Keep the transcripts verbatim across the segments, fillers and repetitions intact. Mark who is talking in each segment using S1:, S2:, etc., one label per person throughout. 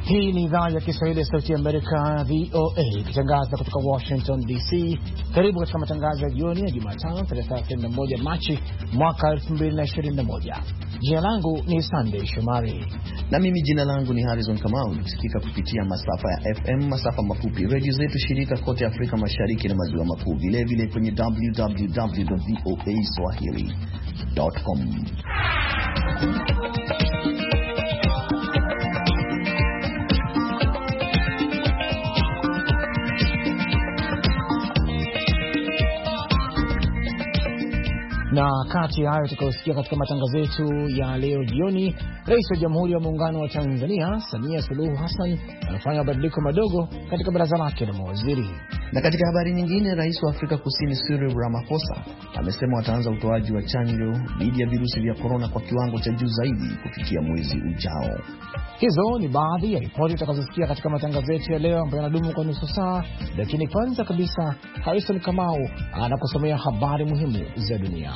S1: Hii ni idhaa ya Kiswahili ya Sauti ya Amerika, V O A, ikitangaza kutoka Washington D C. Karibu katika matangazo ya jioni ya Jumatano tarehe thelathini na moja Machi mwaka elfu mbili na ishirini na moja. Jina langu ni Sunday Shomari
S2: na mimi jina langu ni Harrison Kamau. Tusikika kupitia masafa ya F M, masafa mafupi, radio zetu shirika kote Afrika Mashariki na Maziwa Makuu, vile vile kwenye w w w dot v o a swahili dot com.
S1: Na kati ya hayo tukausikia katika matangazo yetu ya leo jioni, Rais wa Jamhuri ya Muungano wa Tanzania Samia Suluhu Hassan anafanya mabadiliko madogo katika baraza lake la mawaziri.
S2: Na katika habari nyingine, Rais wa Afrika Kusini Cyril Ramaphosa amesema wataanza utoaji wa chanjo dhidi ya virusi vya corona kwa kiwango cha juu zaidi kufikia mwezi ujao.
S1: Hizo ni baadhi ya ripoti tutakazosikia katika matangazo yetu ya leo ambayo yanadumu kwa nusu saa, lakini kwanza kabisa Harrison Kamau anakusomea habari muhimu za dunia.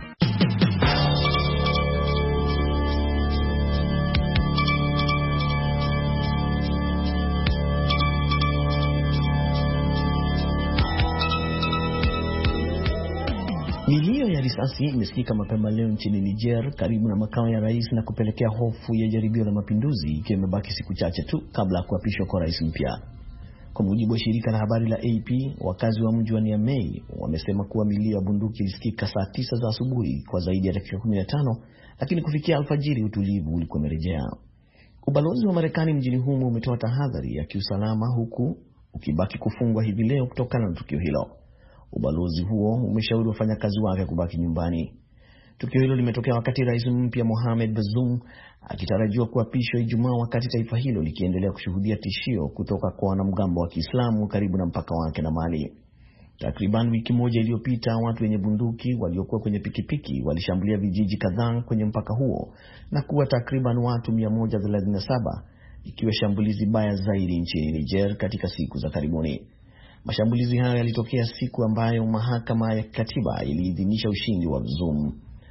S2: Milio ya risasi imesikika mapema leo nchini Niger karibu na makao ya rais na kupelekea hofu ya jaribio la mapinduzi, ikiwa imebaki siku chache tu kabla ya kuapishwa kwa rais mpya. Kwa mujibu wa shirika la habari la A P, wakazi wa mji wa Niamey wamesema kuwa milio ya bunduki ilisikika saa tisa za asubuhi kwa zaidi ya dakika kumi na tano, lakini kufikia alfajiri utulivu ulikuwa umerejea. Ubalozi wa Marekani mjini humo umetoa tahadhari ya kiusalama huku ukibaki kufungwa hivi leo kutokana na tukio hilo. Ubalozi huo umeshauri wafanyakazi wake kubaki nyumbani. Tukio hilo limetokea wakati rais mpya Mohamed Bazoum akitarajiwa kuapishwa Ijumaa, wakati taifa hilo likiendelea kushuhudia tishio kutoka kwa wanamgambo wa Kiislamu karibu na mpaka wake na Mali. Takriban wiki moja iliyopita, watu wenye bunduki waliokuwa kwenye pikipiki walishambulia vijiji kadhaa kwenye mpaka huo na kuwa takriban watu mia moja thelathini na saba, ikiwa shambulizi baya zaidi nchini Niger katika siku za karibuni. Mashambulizi hayo yalitokea siku ambayo mahakama ya katiba iliidhinisha ushindi wa Bazoum.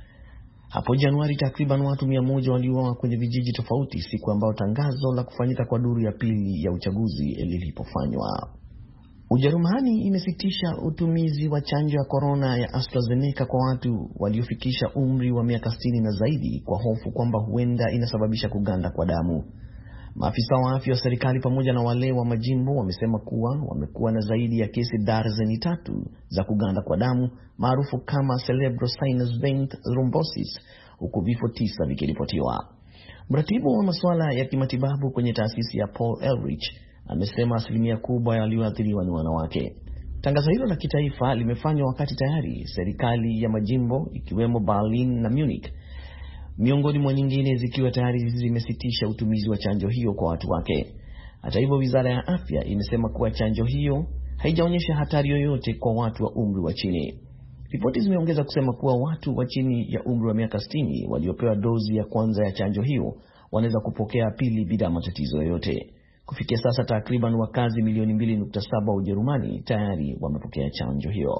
S2: Hapo Januari takriban watu mia moja waliuawa kwenye vijiji tofauti, siku ambayo tangazo la kufanyika kwa duru ya pili ya uchaguzi lilipofanywa. Ujerumani imesitisha utumizi wa chanjo ya corona ya AstraZeneca kwa watu waliofikisha umri wa miaka sitini na zaidi kwa hofu kwamba huenda inasababisha kuganda kwa damu. Maafisa wa afya wa serikali pamoja na wale wa majimbo wamesema kuwa wamekuwa na zaidi ya kesi darzeni tatu za kuganda kwa damu maarufu kama cerebral sinus vein thrombosis, huku vifo tisa vikiripotiwa. Mratibu wa masuala ya kimatibabu kwenye taasisi ya Paul Ehrlich amesema asilimia kubwa walioathiriwa ni wanawake. Tangazo hilo la kitaifa limefanywa wakati tayari serikali ya majimbo ikiwemo Berlin na Munich miongoni mwa nyingine zikiwa tayari zimesitisha utumizi wa chanjo hiyo kwa watu wake. Hata hivyo, Wizara ya Afya imesema kuwa chanjo hiyo haijaonyesha hatari yoyote kwa watu wa umri wa chini. Ripoti zimeongeza kusema kuwa watu wa chini ya umri wa miaka sitini waliopewa dozi ya kwanza ya chanjo hiyo wanaweza kupokea pili bila matatizo yoyote. Kufikia sasa takriban wakazi milioni mbili nukta saba wa Ujerumani tayari wamepokea chanjo hiyo.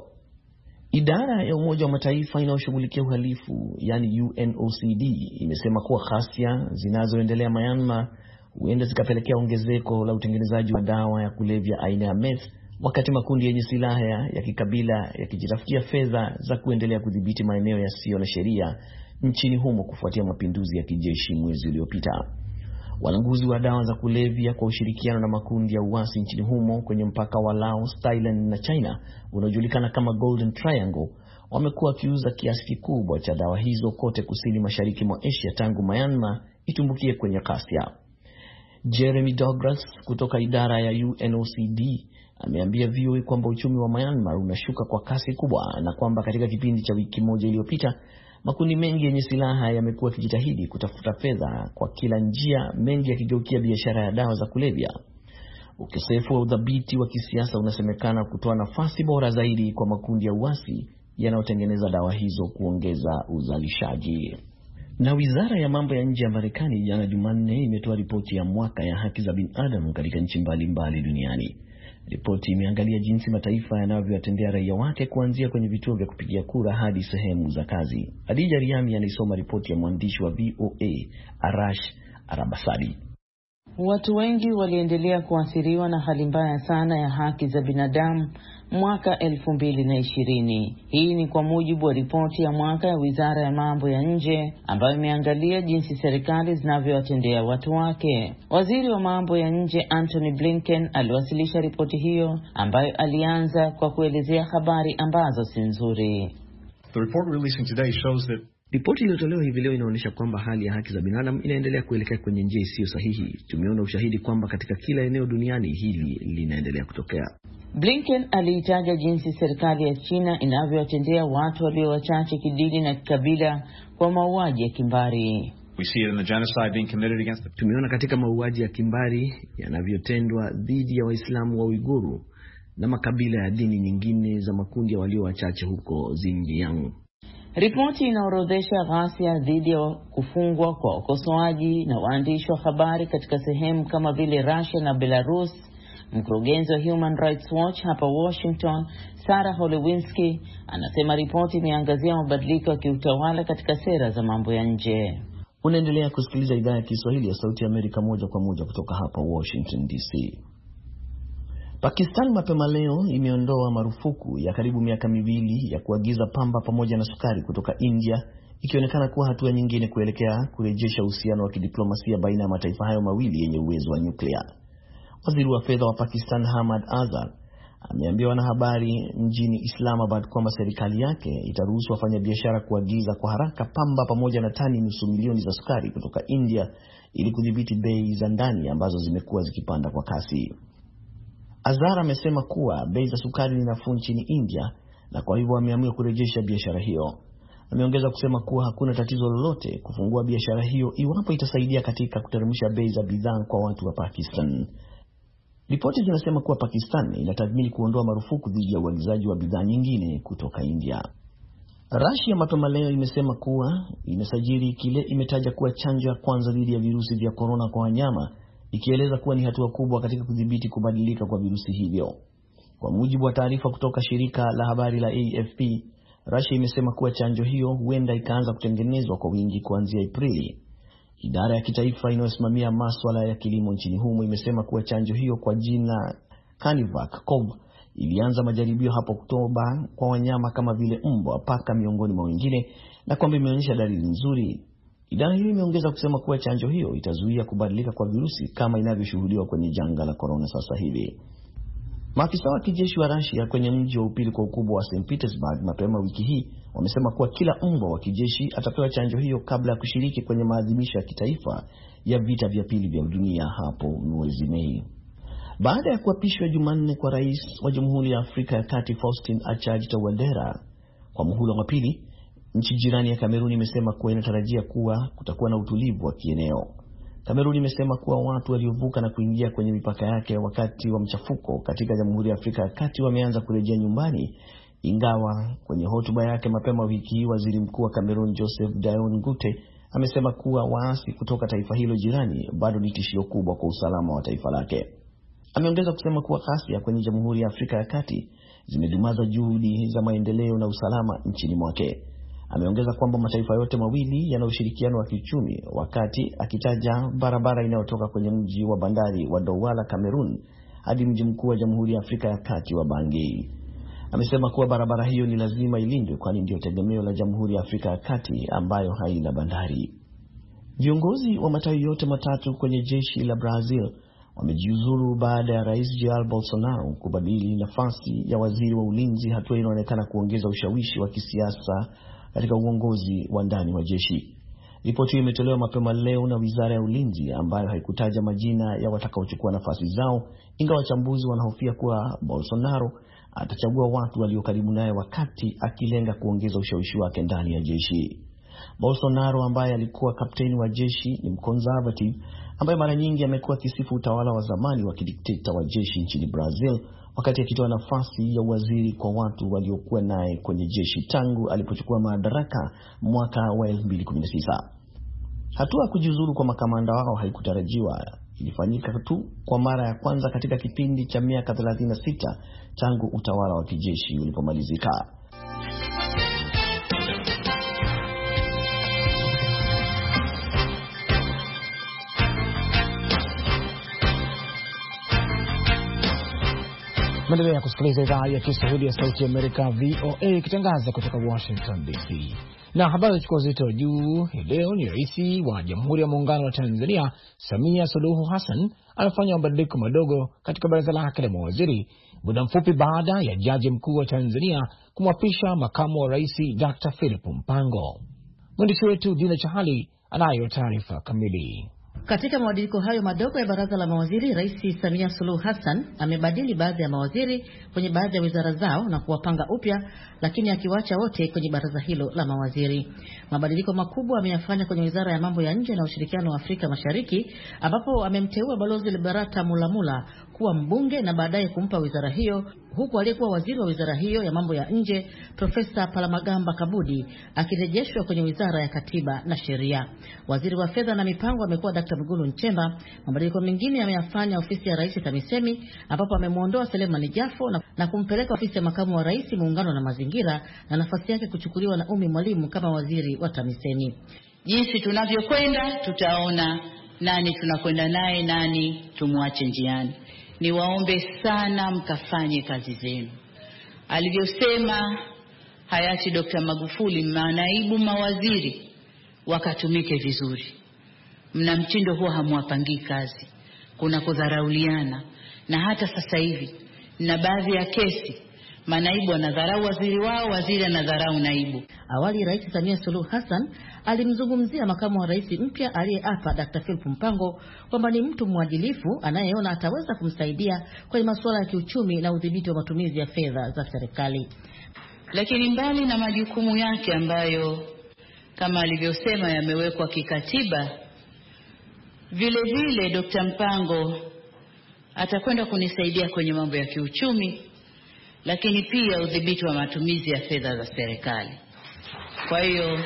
S2: Idara ya Umoja wa Mataifa inayoshughulikia uhalifu, yani U N O C D, imesema kuwa ghasia zinazoendelea Myanmar huenda zikapelekea ongezeko la utengenezaji wa dawa ya kulevya aina ya meth, wakati makundi yenye silaha ya kikabila yakijitafutia fedha za kuendelea kudhibiti maeneo yasiyo na sheria nchini humo kufuatia mapinduzi ya kijeshi mwezi uliopita. Walanguzi wa dawa za kulevya kwa ushirikiano na makundi ya uasi nchini humo kwenye mpaka wa Laos, Thailand na China unaojulikana kama Golden Triangle wamekuwa wakiuza kiasi kikubwa cha dawa hizo kote kusini mashariki mwa Asia tangu Myanmar itumbukie kwenye ghasia. Jeremy Douglas kutoka idara ya U N O C D ameambia V O A kwamba uchumi wa Myanmar unashuka kwa kasi kubwa na kwamba katika kipindi cha wiki moja iliyopita makundi mengi yenye silaha yamekuwa yakijitahidi kutafuta fedha kwa kila njia, mengi yakigeukia biashara ya dawa za kulevya. Ukosefu wa udhabiti wa kisiasa unasemekana kutoa nafasi bora zaidi kwa makundi ya uasi yanayotengeneza dawa hizo kuongeza uzalishaji. Na Wizara ya Mambo ya Nje ya Marekani jana Jumanne imetoa ripoti ya mwaka ya haki za binadamu katika nchi mbalimbali duniani. Ripoti imeangalia jinsi mataifa yanavyowatendea raia wake kuanzia kwenye vituo vya kupigia kura hadi sehemu za kazi. Adija Riami anaisoma ripoti ya mwandishi wa V O A Arash Arabasadi.
S3: Watu wengi waliendelea kuathiriwa na hali mbaya sana ya haki za binadamu mwaka elfu mbili na ishirini. Hii ni kwa mujibu wa ripoti ya mwaka ya Wizara ya Mambo ya Nje ambayo imeangalia jinsi serikali zinavyowatendea watu wake. Waziri wa Mambo ya Nje Antony Blinken aliwasilisha ripoti hiyo ambayo alianza kwa kuelezea habari ambazo si nzuri.
S4: The report releasing today shows that
S2: Ripoti iliyotolewa hivi leo inaonyesha kwamba hali ya haki za binadamu inaendelea kuelekea kwenye njia isiyo sahihi. Tumeona ushahidi kwamba katika kila eneo duniani hili linaendelea kutokea.
S3: Blinken aliitaja jinsi serikali ya China inavyowatendea watu walio wachache kidini na kikabila kwa mauaji ya kimbari.
S4: We see it in the genocide being committed against the...
S2: Tumeona katika mauaji ya kimbari yanavyotendwa dhidi ya Waislamu wa Uiguru na makabila ya dini nyingine za makundi ya walio wachache huko Xinjiang.
S3: Ripoti inaorodhesha ghasia dhidi ya kufungwa kwa wakosoaji na waandishi wa habari katika sehemu kama vile Russia na Belarus. Mkurugenzi wa Human Rights Watch hapa Washington, Sarah Holewinski, anasema ripoti imeangazia mabadiliko ya kiutawala katika sera za mambo ya nje.
S2: Unaendelea kusikiliza idhaa ya Kiswahili ya Sauti ya Amerika moja kwa moja kutoka hapa Washington D C. Pakistan mapema leo imeondoa marufuku ya karibu miaka miwili ya kuagiza pamba pamoja na sukari kutoka India, ikionekana kuwa hatua nyingine kuelekea kurejesha uhusiano wa kidiplomasia baina ya mataifa hayo mawili yenye uwezo wa nyuklia. Waziri wa fedha wa Pakistan Hamad Azhar ameambia wanahabari mjini Islamabad kwamba serikali yake itaruhusu wafanyabiashara kuagiza kwa haraka pamba pamoja na tani nusu milioni za sukari kutoka India ili kudhibiti bei za ndani ambazo zimekuwa zikipanda kwa kasi. Azhar amesema kuwa bei za sukari ni nafuu nchini India na kwa hivyo ameamua kurejesha biashara hiyo. Ameongeza kusema kuwa hakuna tatizo lolote kufungua biashara hiyo iwapo itasaidia katika kuteremsha bei za bidhaa kwa watu wa Pakistan. Ripoti zinasema kuwa Pakistan inatathmini kuondoa marufuku dhidi ya uagizaji wa bidhaa nyingine kutoka India. Russia mapema leo imesema kuwa imesajili kile imetaja kuwa chanjo ya kwanza dhidi ya virusi vya corona kwa wanyama, ikieleza kuwa ni hatua kubwa katika kudhibiti kubadilika kwa virusi hivyo. Kwa mujibu wa taarifa kutoka shirika la habari la A F P, Russia imesema kuwa chanjo hiyo huenda ikaanza kutengenezwa kwa wingi kuanzia Aprili. Idara ya kitaifa inayosimamia masuala ya kilimo nchini humo imesema kuwa chanjo hiyo kwa jina Canivac Cov ilianza majaribio hapo Oktoba kwa wanyama kama vile mbwa, paka miongoni mwa wengine, na kwamba imeonyesha dalili nzuri. Idara hiyo imeongeza kusema kuwa chanjo hiyo itazuia kubadilika kwa virusi kama inavyoshuhudiwa kwenye janga la corona sasa hivi. Maafisa wa kijeshi wa Russia kwenye mji wa upili kwa ukubwa wa Saint Petersburg mapema wiki hii wamesema kuwa kila mbwa wa kijeshi atapewa chanjo hiyo kabla ya kushiriki kwenye maadhimisho ya kitaifa ya vita vya pili vya dunia hapo mwezi Mei. Baada ya kuapishwa Jumanne kwa rais wa Jamhuri ya Afrika ya Kati Faustin Archange Touadera kwa muhula wa pili, nchi jirani ya Kamerun imesema kuwa inatarajia kuwa kutakuwa na utulivu wa kieneo. Kamerun imesema kuwa watu waliovuka na kuingia kwenye mipaka yake wakati wa mchafuko katika Jamhuri ya Afrika ya Kati wameanza kurejea nyumbani, ingawa kwenye hotuba yake mapema wiki hii waziri mkuu wa Kamerun Joseph Dion Ngute amesema kuwa waasi kutoka taifa hilo jirani bado ni tishio kubwa kwa usalama wa taifa lake. Ameongeza kusema kuwa ghasia kwenye Jamhuri ya Afrika ya Kati zimedumaza juhudi za maendeleo na usalama nchini mwake. Ameongeza kwamba mataifa yote mawili yana ushirikiano wa kiuchumi, wakati akitaja barabara inayotoka kwenye mji wa bandari wa Douala Cameroon hadi mji mkuu wa Jamhuri ya Afrika ya Kati wa Bangui. Amesema kuwa barabara hiyo ni lazima ilindwe kwani ndio tegemeo la Jamhuri ya Afrika ya Kati ambayo haina bandari. Viongozi wa matawi yote matatu kwenye jeshi la Brazil wamejiuzuru baada ya Rais Jair Bolsonaro kubadili nafasi ya waziri wa ulinzi, hatua inaonekana kuongeza ushawishi wa kisiasa katika uongozi wa ndani wa jeshi. Ripoti hiyo imetolewa mapema leo na Wizara ya Ulinzi ambayo haikutaja majina ya watakaochukua nafasi zao, ingawa wachambuzi wanahofia kuwa Bolsonaro atachagua watu walio karibu naye wakati akilenga kuongeza ushawishi wake ndani ya jeshi. Bolsonaro ambaye alikuwa kapteni wa jeshi ni mconservative ambaye mara nyingi amekuwa kisifu utawala wa zamani wa kidikteta wa jeshi nchini Brazil, wakati akitoa nafasi ya waziri kwa watu waliokuwa naye kwenye jeshi tangu alipochukua madaraka mwaka wa elfu mbili kumi na tisa. Hatua ya kujiuzulu kwa makamanda wao haikutarajiwa, ilifanyika tu kwa mara ya kwanza katika kipindi cha miaka thelathini na sita tangu utawala wa kijeshi ulipomalizika.
S1: Mwendelea kusikiliza idhaa ya Kiswahili ya Sauti ya Amerika V O A ikitangaza kutoka Washington D C. Na habari chukua uzito juu hii leo ni Rais wa Jamhuri ya Muungano wa Tanzania Samia Suluhu Hassan amefanya mabadiliko madogo katika baraza lake la mawaziri muda mfupi baada ya Jaji Mkuu wa Tanzania kumwapisha makamu wa rais Doctor Philip Mpango. Mwandishi wetu Dina Chahali anayo taarifa kamili.
S5: Katika mabadiliko hayo madogo ya baraza la mawaziri, Rais Samia Suluhu Hassan amebadili baadhi ya mawaziri kwenye baadhi ya wizara zao na kuwapanga upya, lakini akiwaacha wote kwenye baraza hilo la mawaziri. Mabadiliko makubwa ameyafanya kwenye wizara ya mambo ya nje na ushirikiano wa Afrika Mashariki, ambapo amemteua Balozi Liberata Mulamula kuwa mbunge na baadaye kumpa wizara hiyo, huku aliyekuwa waziri wa wizara hiyo ya mambo ya nje Profesa Palamagamba Kabudi akirejeshwa kwenye wizara ya katiba na sheria. Waziri wa fedha na mipango amekuwa Daktari Mwigulu Nchemba. Mabadiliko mengine ameyafanya ofisi ya Rais TAMISEMI, ambapo amemuondoa Selemani Jafo na, na kumpeleka ofisi ya makamu wa rais muungano na mazingira, na nafasi yake kuchukuliwa na Umi Mwalimu kama waziri wa TAMISEMI.
S6: Jinsi tunavyokwenda tutaona nani tunakwenda naye, nani tumwache njiani. Niwaombe sana mkafanye kazi zenu. Alivyosema hayati Dokta Magufuli, manaibu mawaziri wakatumike vizuri. Mna mtindo huo, hamwapangii kazi, kuna kudharauliana, na hata sasa hivi na baadhi ya kesi manaibu wanadharau waziri wao, waziri anadharau naibu.
S5: Awali Rais Samia Suluhu Hassan alimzungumzia makamu wa rais mpya aliyeapa Daktari Philip Mpango kwamba ni mtu mwadilifu anayeona ataweza kumsaidia kwenye masuala ya kiuchumi na udhibiti wa matumizi ya fedha za serikali.
S6: Lakini mbali na majukumu yake ambayo kama alivyosema yamewekwa kikatiba, vile vile Daktari Mpango atakwenda kunisaidia kwenye mambo ya kiuchumi, lakini pia udhibiti wa matumizi ya fedha za serikali. Kwa hiyo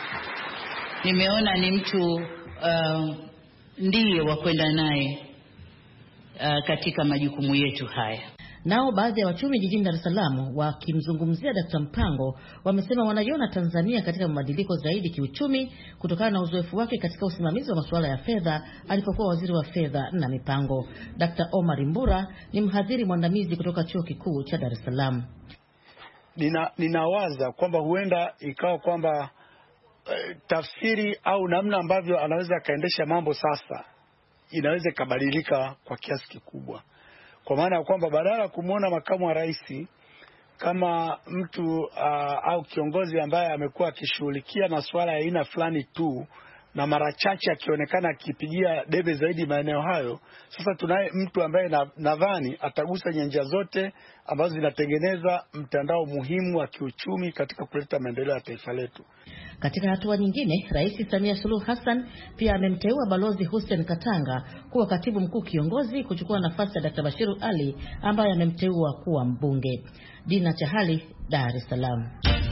S6: nimeona ni mtu uh, ndiye wa kwenda naye uh, katika majukumu yetu haya.
S5: Nao baadhi ya wachumi jijini Dar es Salaam wakimzungumzia Daktari Mpango wamesema wanaiona Tanzania katika mabadiliko zaidi kiuchumi kutokana na uzoefu wake katika usimamizi wa masuala ya fedha alipokuwa waziri wa fedha na mipango. Daktari Omar Mbura ni mhadhiri mwandamizi kutoka Chuo Kikuu cha Dar es Salaam.
S7: Nina, ninawaza kwamba huenda ikawa kwamba e, tafsiri au namna ambavyo anaweza kaendesha mambo sasa inaweza kabadilika kwa kiasi kikubwa. Kwa maana ya kwamba badala kumuona makamu wa rais kama mtu uh, au kiongozi ambaye amekuwa akishughulikia masuala ya aina fulani tu na mara chache akionekana akipigia debe zaidi maeneo hayo, sasa tunaye mtu ambaye nadhani atagusa nyanja zote ambazo zinatengeneza mtandao muhimu wa kiuchumi katika kuleta maendeleo ya taifa letu.
S5: Katika hatua nyingine, Rais Samia Suluhu Hassan pia amemteua Balozi Hussein Katanga kuwa katibu mkuu kiongozi kuchukua nafasi ya Daktari Bashiru Ali ambaye amemteua kuwa mbunge. Dina Chahali, Dar es Salaam.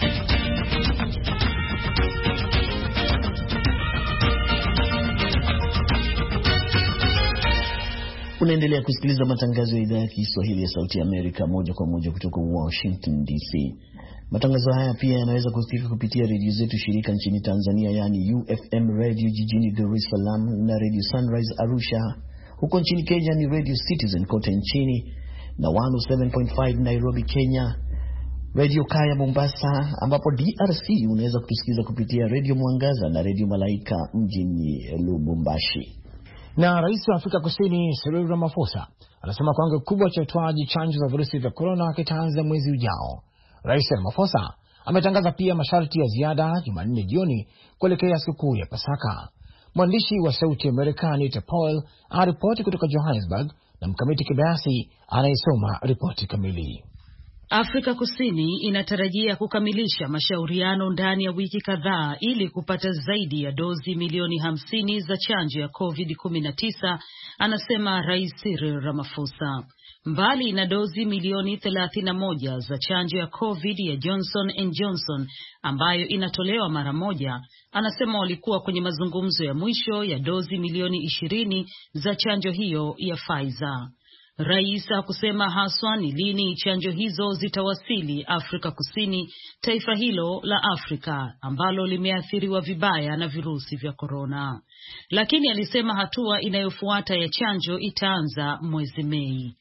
S2: Unaendelea kusikiliza matangazo ya idhaa ya Kiswahili ya Sauti ya Amerika moja kwa moja kutoka Washington D C. Matangazo haya pia yanaweza kusikika kupitia redio zetu shirika nchini Tanzania, yani U F M Radio jijini Dar es Salaam na Radio Sunrise Arusha. Huko nchini Kenya ni Radio Citizen kote nchini na one oh seven point five Nairobi, Kenya. Radio Kaya Mombasa, ambapo D R C unaweza kutusikiza kupitia Radio Mwangaza na Radio Malaika mjini Lubumbashi.
S1: Na Rais wa Afrika Kusini Cyril Ramaphosa anasema kiwango kikubwa cha utoaji chanjo za virusi vya corona kitaanza mwezi ujao. Rais Ramaphosa ametangaza pia masharti ya ziada Jumanne jioni kuelekea sikukuu ya Pasaka. Mwandishi wa Sauti ya Amerika Anita Powell aripoti kutoka Johannesburg na Mkamiti Kibayasi anayesoma ripoti kamili.
S8: Afrika Kusini inatarajia kukamilisha mashauriano ndani ya wiki kadhaa ili kupata zaidi ya dozi milioni hamsini za chanjo ya covid kumi na tisa, anasema Rais Cyril Ramaphosa. Mbali na dozi milioni thelathini na moja za chanjo ya COVID ya Johnson and Johnson ambayo inatolewa mara moja, anasema walikuwa kwenye mazungumzo ya mwisho ya dozi milioni ishirini za chanjo hiyo ya Pfizer. Rais hakusema haswa ni lini chanjo hizo zitawasili Afrika Kusini, taifa hilo la Afrika ambalo limeathiriwa vibaya na virusi vya korona. Lakini alisema hatua inayofuata ya chanjo itaanza mwezi Mei.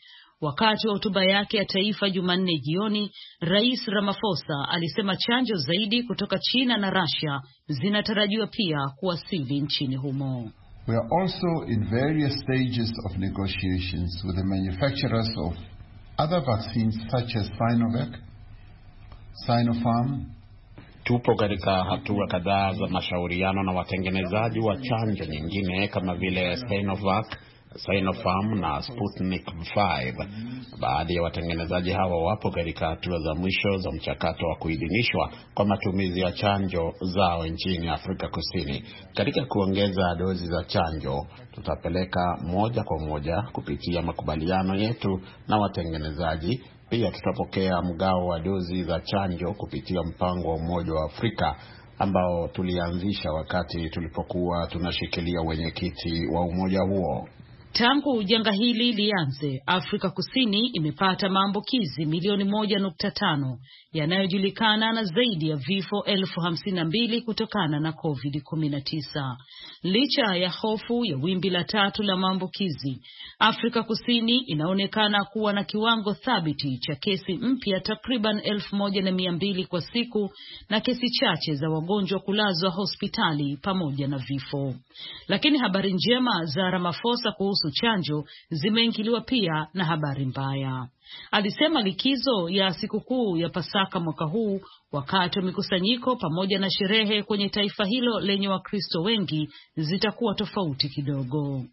S8: Wakati wa hotuba yake ya taifa Jumanne jioni, Rais Ramaphosa alisema chanjo zaidi kutoka China na Russia zinatarajiwa pia kuwasili nchini humo.
S9: We are also in various stages of negotiations with the manufacturers of other vaccines such as Sinovac, Sinopharm.
S10: Tupo katika hatua kadhaa za mashauriano na watengenezaji wa chanjo nyingine kama vile Sinovac, Sinopharm na Sputnik tano. Baadhi ya watengenezaji hawa wapo katika hatua za mwisho za mchakato wa kuidhinishwa kwa matumizi ya chanjo zao nchini Afrika Kusini. Katika kuongeza dozi za chanjo, tutapeleka moja kwa moja kupitia makubaliano yetu na watengenezaji. Pia tutapokea mgao wa dozi za chanjo kupitia mpango wa Umoja wa Afrika ambao tulianzisha wakati tulipokuwa tunashikilia wenyekiti wa umoja huo.
S8: Tangu janga hili lianze, Afrika Kusini imepata maambukizi milioni moja nukta tano yanayojulikana na zaidi ya vifo elfu hamsini na mbili kutokana na covid kumi na tisa. Licha ya hofu ya wimbi la tatu la maambukizi, Afrika Kusini inaonekana kuwa na kiwango thabiti cha kesi mpya takriban elfu moja na mia mbili kwa siku na kesi chache za wagonjwa kulazwa hospitali pamoja na vifo. Lakini habari njema za Ramaphosa kuhusu chanjo zimeingiliwa pia na habari mbaya. Alisema likizo ya sikukuu ya Pasaka mwaka huu, wakati wa mikusanyiko pamoja na sherehe kwenye taifa hilo lenye Wakristo wengi, zitakuwa tofauti kidogo.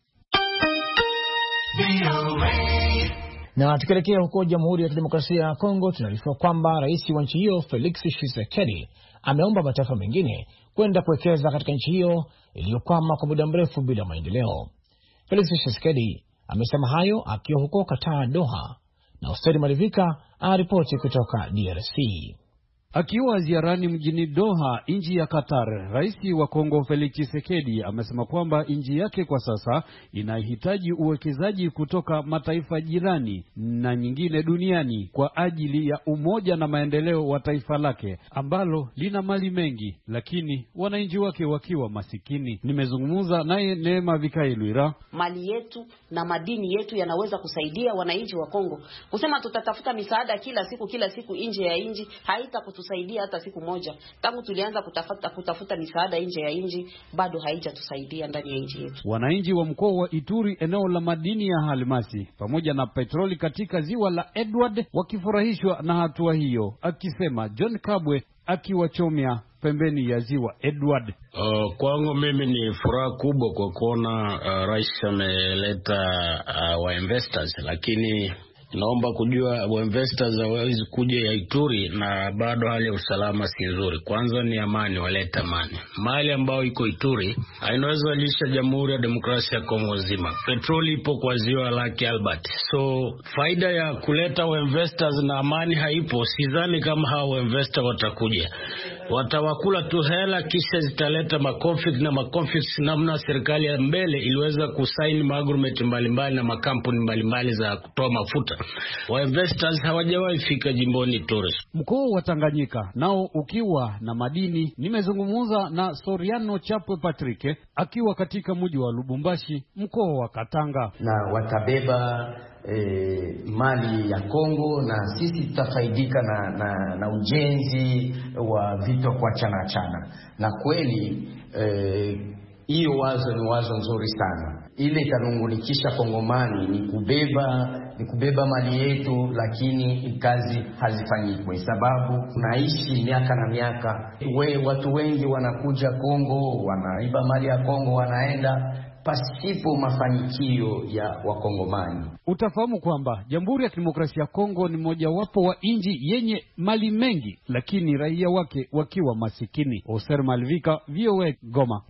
S1: Na tukielekea huko Jamhuri ya Kidemokrasia ya Kongo, tunaarifiwa kwamba rais wa nchi hiyo Felix Tshisekedi ameomba mataifa mengine kwenda kuwekeza katika nchi hiyo iliyokwama kwa muda mrefu bila maendeleo. Felix Tshisekedi amesema hayo akiwa huko Qatar, Doha, na Ustari Marivika anaripoti kutoka D R C.
S11: Akiwa ziarani mjini Doha, nchi ya Qatar, rais wa Kongo Felix Tshisekedi amesema kwamba nchi yake kwa sasa inahitaji uwekezaji kutoka mataifa jirani na nyingine duniani kwa ajili ya umoja na maendeleo wa taifa lake ambalo lina mali mengi, lakini wananchi wake wakiwa masikini. Nimezungumza naye Neema Vikailwira.
S12: Mali yetu na madini yetu yanaweza kusaidia wananchi wa Kongo. Kusema tutatafuta misaada kila siku kila siku nje ya nchi haita tusaidia hata siku moja. Tangu tulianza kutafuta kutafuta misaada nje ya nchi, bado haijatusaidia ndani ya nchi yetu.
S11: Wananchi wa mkoa wa Ituri, eneo la madini ya almasi pamoja na petroli katika ziwa la Edward, wakifurahishwa na hatua hiyo, akisema John Kabwe akiwachomea pembeni ya ziwa Edward.
S13: Uh, kwangu mimi ni furaha kubwa kwa kuona uh, rais ameleta uh, wa investors, lakini naomba kujua wa investors hawezi kuja ya Ituri na bado hali ya usalama si nzuri. Kwanza ni amani, waleta amani. Mali ambayo iko Ituri hainaweza lisha Jamhuri ya Demokrasia ya Kongo nzima. Petroli ipo kwa ziwa Lake Albert. So faida ya kuleta wa investors na amani haipo. Sidhani kama hao wa investors watakuja. Watawakula tu hela kisha zitaleta makonflikt na makonflikt namna serikali ya mbele iliweza kusaini agreement mbalimbali na makampuni mbalimbali za kutoa mafuta. Wa investors hawajawahi fika jimboni Torres.
S11: Mkoa wa Tanganyika nao ukiwa na madini. Nimezungumza na Soriano Chapwe Patrick akiwa katika mji wa Lubumbashi, mkoa wa Katanga.
S14: Na watabeba E, mali ya Kongo na sisi tutafaidika na, na, na ujenzi wa vitu kwa chana chana. Na kweli hiyo e, wazo ni wazo nzuri sana. Ile itanungulikisha Kongomani ni kubeba ni kubeba mali yetu, lakini kazi hazifanyikwe sababu tunaishi miaka na miaka. We, watu wengi wanakuja Kongo, wanaiba mali ya Kongo, wanaenda pasipo mafanikio ya Wakongomani.
S11: Utafahamu kwamba Jamhuri ya Kidemokrasia ya Kongo ni mojawapo wa nchi yenye mali mengi, lakini raia wake wakiwa masikini. Oser Malvika, V O A, Goma.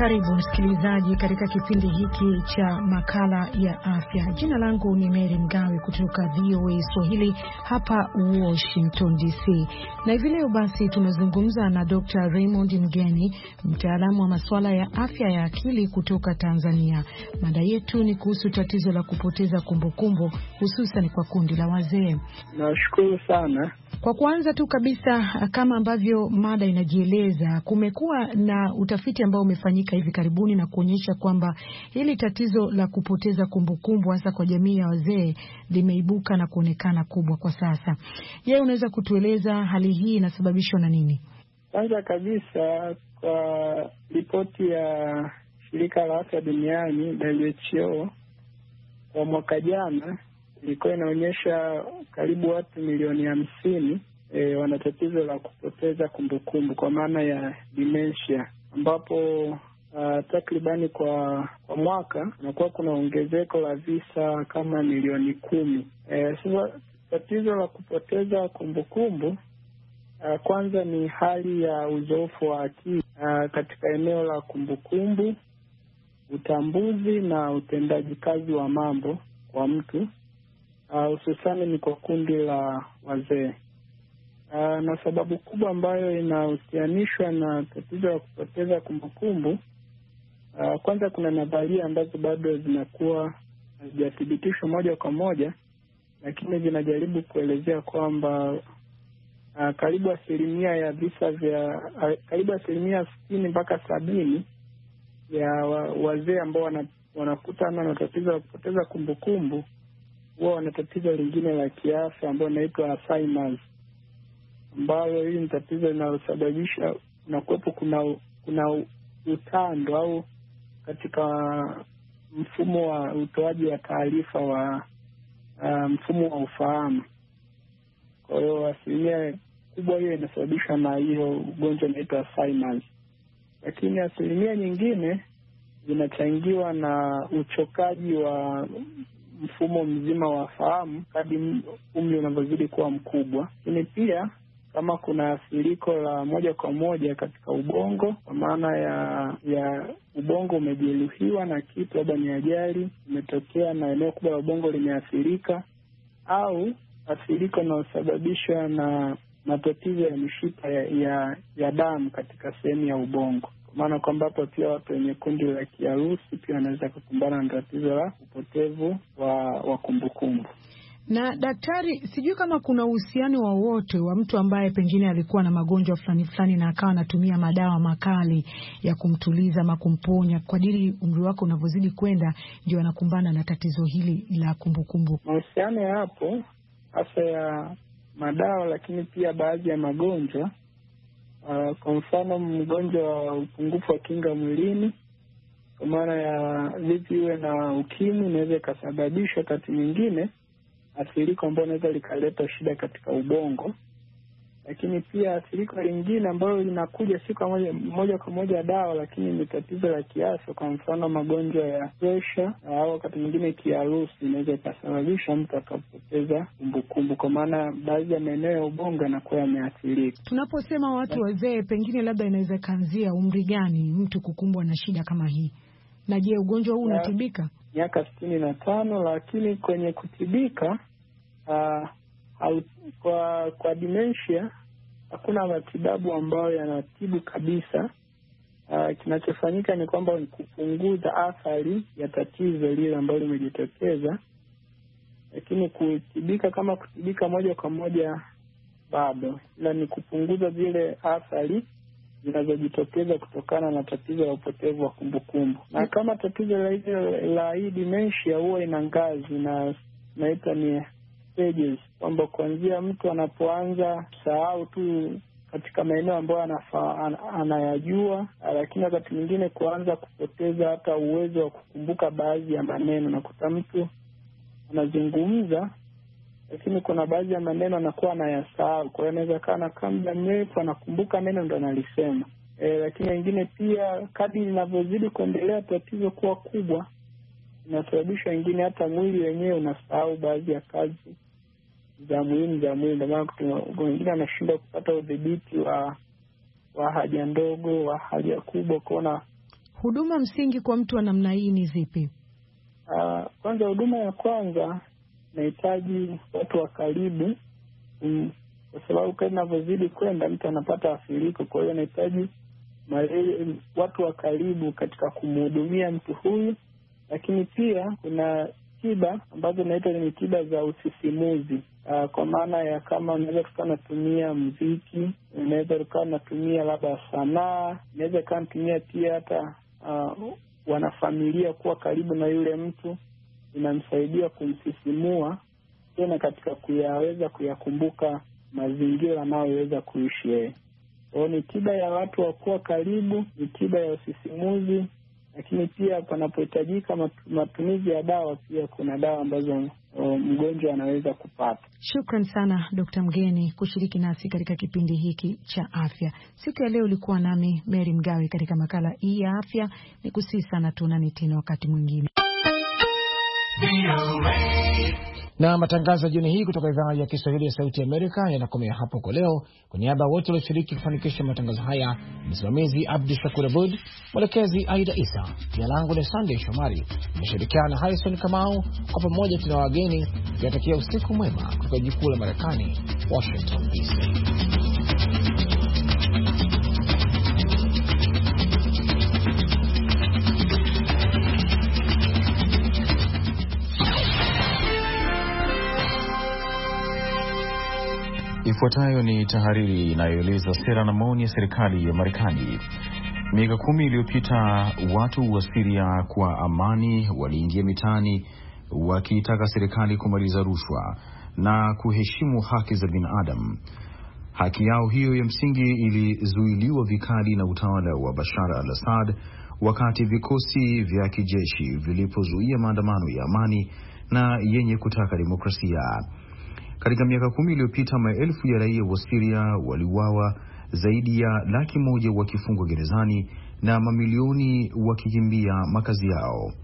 S15: Karibu msikilizaji katika kipindi hiki cha makala ya afya. Jina langu ni Mary Mgawe kutoka V O A Swahili hapa Washington D C. Na hivi leo basi tunazungumza na Doctor Raymond Mgeni, mtaalamu wa masuala ya afya ya akili kutoka Tanzania. Mada yetu ni kuhusu tatizo la kupoteza kumbukumbu hususan kwa kundi la wazee.
S16: Nashukuru sana.
S15: Kwa kwanza tu kabisa, kama ambavyo mada inajieleza, kumekuwa na utafiti ambao umefanyika hivi karibuni na kuonyesha kwamba hili tatizo la kupoteza kumbukumbu hasa kwa jamii ya wazee limeibuka na kuonekana kubwa kwa sasa. Je, unaweza kutueleza hali hii inasababishwa na nini?
S16: Kwanza kabisa, kwa ripoti ya Shirika la Afya Duniani W H O kwa mwaka jana ilikuwa inaonyesha karibu watu milioni hamsini e, wana tatizo la kupoteza kumbukumbu kwa maana ya dementia, ambapo uh, takribani kwa kwa mwaka unakuwa kuna ongezeko la visa kama milioni kumi. E, sasa tatizo la kupoteza kumbukumbu uh, kwanza ni hali ya uzoefu wa akili uh, katika eneo la kumbukumbu, utambuzi na utendaji kazi wa mambo kwa mtu, hususani uh, ni kwa kundi la wazee. Uh, na sababu kubwa ambayo inahusianishwa na tatizo la kupoteza kumbukumbu, uh, kwanza kuna nadharia ambazo bado zinakuwa hazijathibitishwa moja kwa moja, lakini zinajaribu kuelezea kwamba uh, karibu asilimia ya visa vya uh, karibu asilimia sitini mpaka sabini ya wazee ambao wana, wanakutana na tatizo la kupoteza kumbukumbu huwa wana tatizo lingine la kiafya ambalo linaitwa Alzheimer's, ambalo hili ni tatizo linalosababisha na kuwepo kuna kuna utando au katika mfumo wa utoaji wa taarifa wa uh, mfumo wa ufahamu. Kwa hiyo asilimia kubwa hiyo inasababishwa na hiyo ugonjwa unaitwa Alzheimer's. Lakini asilimia nyingine zinachangiwa na uchokaji wa mfumo mzima wa fahamu kadri umri unavyozidi kuwa mkubwa. Lakini pia kama kuna athiriko la moja kwa moja katika ubongo, kwa maana ya ya ubongo umejeruhiwa na kitu, labda ni ajali imetokea na eneo kubwa la ubongo limeathirika, au athiriko linalosababishwa na matatizo ya mishipa ya, ya, ya damu katika sehemu ya ubongo. Maana kwamba hapo pia watu wenye kundi la kiharusi pia wanaweza kukumbana na tatizo la upotevu wa wa kumbukumbu.
S15: Na daktari, sijui kama kuna uhusiano wowote wa mtu ambaye pengine alikuwa na magonjwa fulani fulani na akawa anatumia madawa makali ya kumtuliza ama kumponya, kwa dili umri wako unavyozidi kwenda ndio anakumbana na tatizo hili la kumbukumbu.
S16: Mahusiano yapo hasa ya madawa, lakini pia baadhi ya magonjwa. Uh, kwa mfano mgonjwa wa upungufu wa kinga mwilini, kwa maana ya vipi iwe na ukimwi, inaweza ikasababisha wakati mwingine athiriko ambalo inaweza likaleta shida katika ubongo. Lakini pia athiriko lingine ambalo linakuja si kwa moja, moja kwa moja dawa, lakini ni tatizo la kiafya. Kwa mfano magonjwa ya pressure au wakati mwingine kiharusi inaweza ikasababisha mtu akapoteza kumbukumbu, kwa maana baadhi ya maeneo ya ubongo yanakuwa yameathirika.
S15: Tunaposema watu wazee, pengine labda inaweza kaanzia umri gani mtu kukumbwa na shida kama hii? Na je, ugonjwa huu unatibika?
S16: Miaka sitini na tano, lakini kwenye kutibika uh, au, kwa kwa dementia hakuna matibabu ambayo yanatibu kabisa. Uh, kinachofanyika ni kwamba ni kupunguza athari ya tatizo lile ambalo limejitokeza, lakini kutibika kama kutibika moja kwa moja bado, ila ni kupunguza zile athari zinazojitokeza kutokana na tatizo la upotevu wa kumbukumbu. Na kama tatizo la hili la hii dementia huwa ina ngazi na naita ni stages, kwamba kuanzia mtu anapoanza sahau tu katika maeneo ambayo anafaa anayajua, lakini wakati mwingine kuanza kupoteza hata uwezo wa kukumbuka baadhi ya maneno. Nakuta mtu anazungumza lakini kuna baadhi ya maneno anakuwa anayasahau, kwa hiyo anaweza kaa na muda mrefu anakumbuka neno ndo analisema. E, lakini wengine pia kadri linavyozidi kuendelea tatizo kuwa kubwa, inasababisha wengine hata mwili wenyewe unasahau baadhi ya kazi za muhimu za mwili. Ndio maana wengine anashindwa kupata udhibiti wa wa haja ndogo, wa haja kubwa. Kuna
S15: Huduma msingi kwa mtu wa namna hii ni zipi?
S16: Uh, kwanza huduma ya kwanza nahitaji watu wa karibu, um, kwa sababu kadri ninavyozidi kwenda mtu anapata afiliko. Kwa hiyo nahitaji watu wa karibu katika kumhudumia mtu huyu. Lakini pia kuna tiba ambazo naita ni tiba za usisimuzi. Uh, kwa maana ya kama unaweza kuwa natumia muziki, unaweza kuwa natumia labda sanaa, unaweza kuwa natumia pia hata uh, wanafamilia kuwa karibu na yule mtu, inamsaidia kumsisimua tena katika kuyaweza kuyakumbuka mazingira anayoweza kuishi yeye. Kwa ni tiba ya watu wa kuwa karibu, ni tiba ya usisimuzi, lakini pia panapohitajika matumizi ya dawa, pia kuna dawa ambazo mgonjwa anaweza kupata.
S15: Shukran sana Dokta Mgeni kushiriki nasi katika kipindi hiki cha afya. Siku ya leo ulikuwa nami Mary Mgawe katika makala hii ya afya. Nikusii sana tuonane tena wakati mwingine.
S1: Na matangazo ya jioni hii kutoka idhaa ya Kiswahili ya Sauti ya Amerika yanakomea hapo kwa leo. Kwa niaba wote walioshiriki kufanikisha matangazo haya, msimamizi Abdi Shakur Abud, mwelekezi Aida Isa, jina langu ni Sunday Shomari, nimeshirikiana na Harrison Kamau. Kwa pamoja tuna wageni tunatakia usiku mwema kutoka jikuu la Marekani, Washington D C.
S17: Ifuatayo ni tahariri inayoeleza sera na maoni ya serikali ya Marekani. Miaka kumi iliyopita watu wa Syria kwa amani waliingia mitaani wakitaka serikali kumaliza rushwa na kuheshimu haki za binadamu. Haki yao hiyo ya msingi ilizuiliwa vikali na utawala wa Bashar al-Assad wakati vikosi vya kijeshi vilipozuia maandamano ya amani na yenye kutaka demokrasia. Katika miaka kumi iliyopita maelfu ya raia wa Syria waliuawa, zaidi ya laki moja wakifungwa gerezani na mamilioni wakikimbia makazi yao.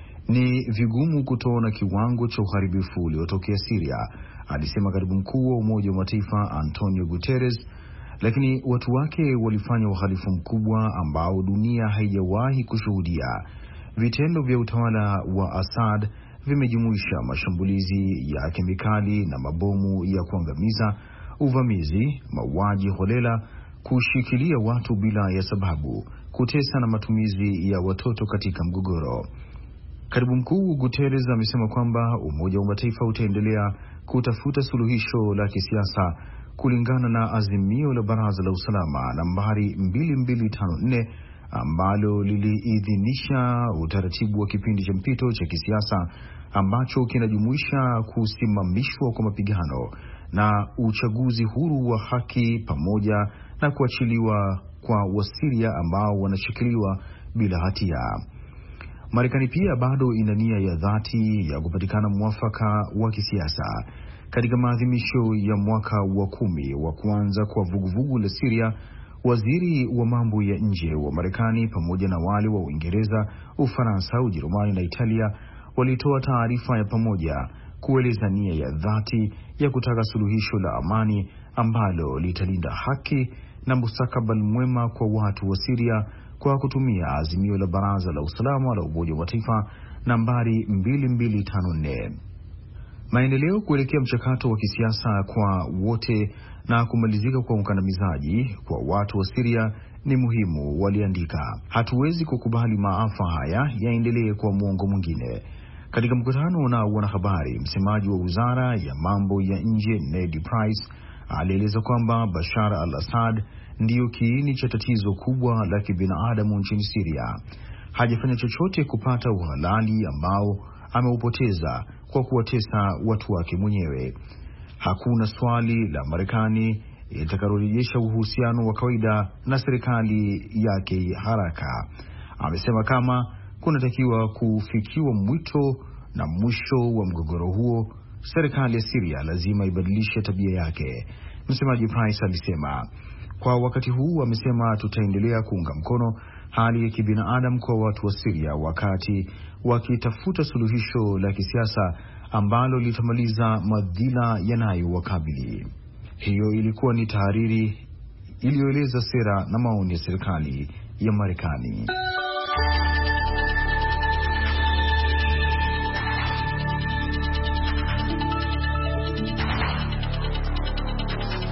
S17: Ni vigumu kutoona kiwango cha uharibifu uliotokea Syria, alisema katibu mkuu wa Umoja wa Mataifa Antonio Guterres, lakini watu wake walifanya uhalifu mkubwa ambao dunia haijawahi kushuhudia. Vitendo vya utawala wa Assad vimejumuisha mashambulizi ya kemikali na mabomu ya kuangamiza, uvamizi, mauaji holela, kushikilia watu bila ya sababu, kutesa na matumizi ya watoto katika mgogoro. Katibu mkuu Guterres amesema kwamba Umoja wa Mataifa utaendelea kutafuta suluhisho la kisiasa kulingana na azimio la Baraza la Usalama nambari mbili mbili tano nne ambalo liliidhinisha utaratibu wa kipindi cha mpito cha kisiasa ambacho kinajumuisha kusimamishwa kwa mapigano na uchaguzi huru wa haki pamoja na kuachiliwa kwa Wasiria ambao wanashikiliwa bila hatia. Marekani pia bado ina nia ya dhati ya kupatikana mwafaka wa kisiasa. Katika maadhimisho ya mwaka wa kumi wa kuanza kwa vuguvugu la Syria, waziri wa mambo ya nje wa Marekani pamoja na wale wa Uingereza, Ufaransa, Ujerumani na Italia walitoa taarifa ya pamoja kueleza nia ya dhati ya kutaka suluhisho la amani ambalo litalinda haki na mustakabali mwema kwa watu wa Syria kwa kutumia azimio la Baraza la Usalama la Umoja wa Mataifa nambari mbili mbili tano nne. Maendeleo kuelekea mchakato wa kisiasa kwa wote na kumalizika kwa ukandamizaji kwa watu wa Syria ni muhimu, waliandika. Hatuwezi kukubali maafa haya yaendelee kwa muongo mwingine. Katika mkutano na wanahabari, msemaji wa Wizara ya Mambo ya Nje Ned Price alieleza kwamba Bashar al-Assad ndiyo kiini cha tatizo kubwa la kibinadamu nchini Syria. Hajafanya chochote kupata uhalali ambao ameupoteza kwa kuwatesa watu wake mwenyewe. Hakuna swali la Marekani itakayorejesha uhusiano wa kawaida na serikali yake haraka. Amesema kama kunatakiwa kufikiwa mwito na mwisho wa mgogoro huo, serikali ya Syria lazima ibadilishe tabia yake. Msemaji Price alisema kwa wakati huu, amesema tutaendelea kuunga mkono hali ya kibinadamu kwa watu wa Syria wakati wakitafuta suluhisho la kisiasa ambalo litamaliza madhila yanayowakabili. Hiyo ilikuwa ni tahariri iliyoeleza sera na maoni ya serikali ya Marekani.
S18: America.